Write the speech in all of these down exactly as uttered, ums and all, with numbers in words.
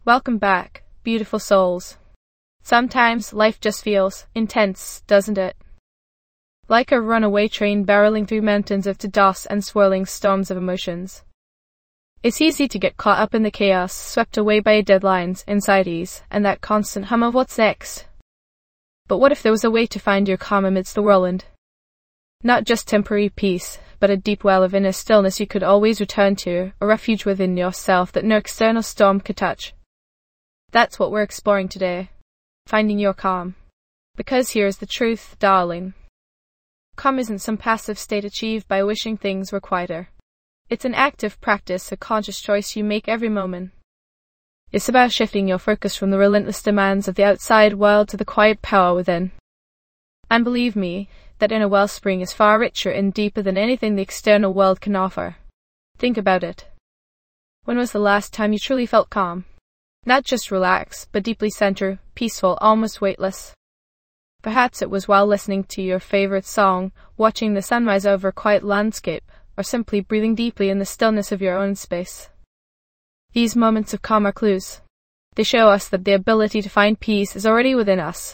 Welcome back, beautiful souls. Sometimes life just feels intense, doesn't it? Like a runaway train barreling through mountains of chaos and swirling storms of emotions. It's easy to get caught up in the chaos, swept away by deadlines, anxieties, and that constant hum of what's next. But what if there was a way to find your calm amidst the whirlwind? Not just temporary peace, but a deep well of inner stillness you could always return to, a refuge within yourself that no external storm could touch. That's what we're exploring today. Finding your calm. Because here's the truth, darling. Calm isn't some passive state achieved by wishing things were quieter. It's an active practice, a conscious choice you make every moment. It's about shifting your focus from the relentless demands of the outside world to the quiet power within. And believe me, that inner wellspring is far richer and deeper than anything the external world can offer. Think about it. When was the last time you truly felt calm? Not just relaxed, but deeply centered, peaceful, almost weightless. Perhaps it was while listening to your favorite song, watching the sunrise over a quiet landscape, or simply breathing deeply in the stillness of your own space. These moments of calm are clues. They show us that the ability to find peace is already within us.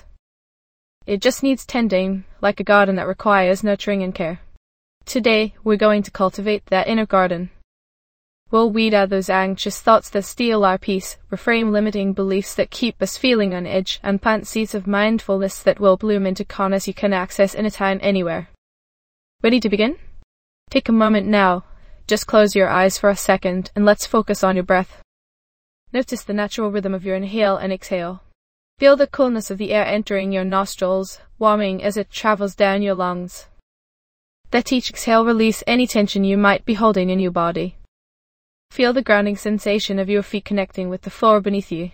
It just needs tending, like a garden that requires nurturing and care. Today, we're going to cultivate that inner garden. We'll weed out those anxious thoughts that steal our peace, reframe limiting beliefs that keep us feeling on edge, and plant seeds of mindfulness that will bloom into calmness you can access anytime, anywhere. Ready to begin? Take a moment now. Just close your eyes for a second, and let's focus on your breath. Notice the natural rhythm of your inhale and exhale. Feel the coolness of the air entering your nostrils, warming as it travels down your lungs. Let each exhale release any tension you might be holding in your body. Feel the grounding sensation of your feet connecting with the floor beneath you.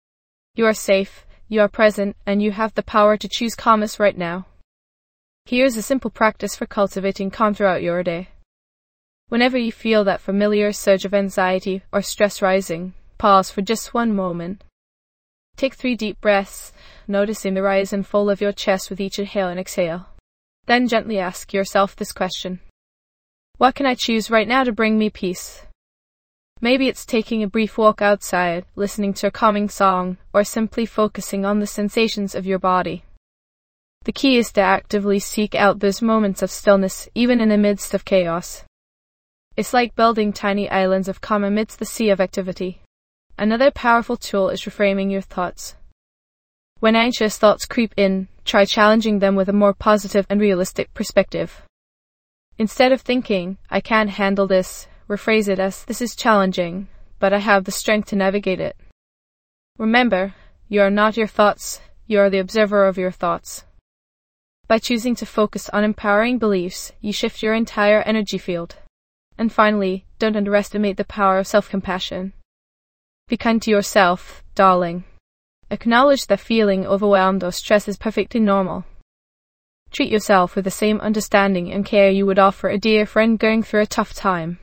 You are safe, you are present, and you have the power to choose calmness right now. Here's a simple practice for cultivating calm throughout your day. Whenever you feel that familiar surge of anxiety or stress rising, pause for just one moment. Take three deep breaths, noticing the rise and fall of your chest with each inhale and exhale. Then gently ask yourself this question. What can I choose right now to bring me peace? Maybe it's taking a brief walk outside, listening to a calming song, or simply focusing on the sensations of your body. The key is to actively seek out those moments of stillness, even in the midst of chaos. It's like building tiny islands of calm amidst the sea of activity. Another powerful tool is reframing your thoughts. When anxious thoughts creep in, try challenging them with a more positive and realistic perspective. Instead of thinking, I can't handle this, rephrase it as, this is challenging, but I have the strength to navigate it. Remember, you are not your thoughts, you are the observer of your thoughts. By choosing to focus on empowering beliefs, you shift your entire energy field. And finally, don't underestimate the power of self-compassion. Be kind to yourself, darling. Acknowledge that feeling overwhelmed or stressed is perfectly normal. Treat yourself with the same understanding and care you would offer a dear friend going through a tough time.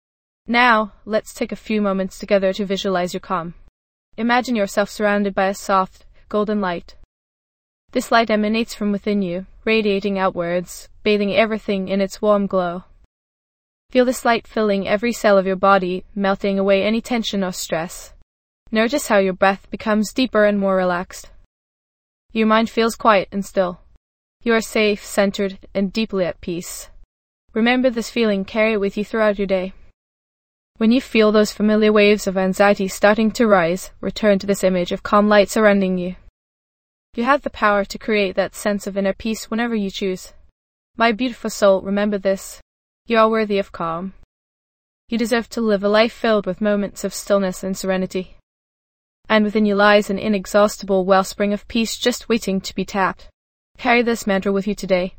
Now, let's take a few moments together to visualize your calm. Imagine yourself surrounded by a soft, golden light. This light emanates from within you, radiating outwards, bathing everything in its warm glow. Feel this light filling every cell of your body, melting away any tension or stress. Notice how your breath becomes deeper and more relaxed. Your mind feels quiet and still. You are safe, centered, and deeply at peace. Remember this feeling, carry it with you throughout your day. When you feel those familiar waves of anxiety starting to rise, return to this image of calm light surrounding you. You have the power to create that sense of inner peace whenever you choose. My beautiful soul, remember this. You are worthy of calm. You deserve to live a life filled with moments of stillness and serenity. And within you lies an inexhaustible wellspring of peace just waiting to be tapped. Carry this mantra with you today.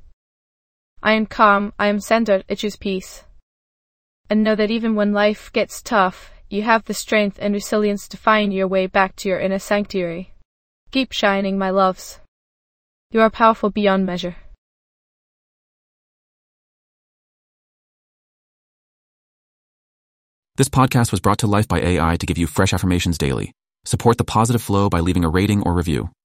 I am calm, I am centered, I choose peace. And know that even when life gets tough, you have the strength and resilience to find your way back to your inner sanctuary. Keep shining, my loves. You are powerful beyond measure. This podcast was brought to life by A I to give you fresh affirmations daily. Support the positive flow by leaving a rating or review.